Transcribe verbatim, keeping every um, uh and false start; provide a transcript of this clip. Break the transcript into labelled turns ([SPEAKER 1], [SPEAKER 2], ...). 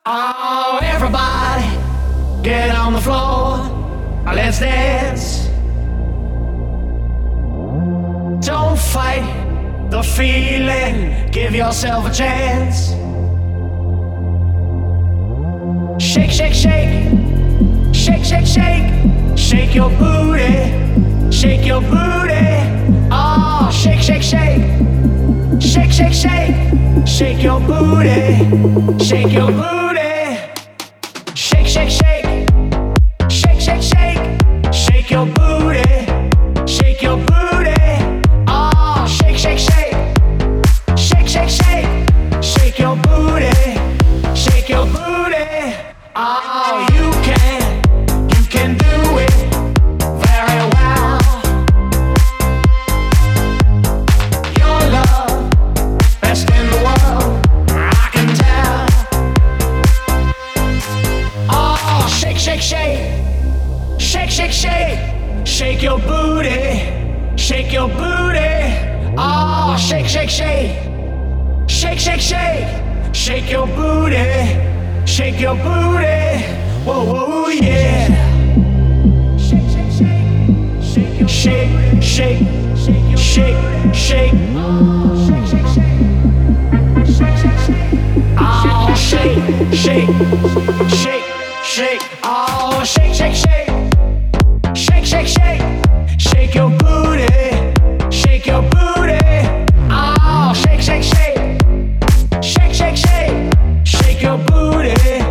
[SPEAKER 1] Oh, everybody, get on the floor. Let's dance. Don't fight the feeling. Give yourself a chance. Shake, shake, shake. Shake, shake, shake. Shake your booty. Shake your booty. Oh, shake, shake, shake. Shake, shake, shake. Shake your booty. Shake your booty. Shake, shake, shake. Shake, shake, shake. Shake your booty. Shake your booty. Oh, shake, shake, shake. Shake, shake, shake. Shake your booty. Shake your booty. Oh, you can. You can do it very well. Your love, best in the world, I can tell. Oh, shake, shake, shake. Shake, shake, shake. Shake your booty. Shake your booty. Oh, shake, shake, shake. Shake, shake, shake. Shake your booty. Shake your booty. Whoa, whoa, yeah. Shake, shake, shake. Shake your shake, shake, shake, shake, shake. Oh, shake, shake, shake. Shake, shake, shake. Oh, shake, shake, shake, shake. Oh, shake, shake, shake. Shake, shake, shake. Shake your booty. Shake your booty. Oh, shake, shake, shake. Shake, shake, shake. Shake your booty.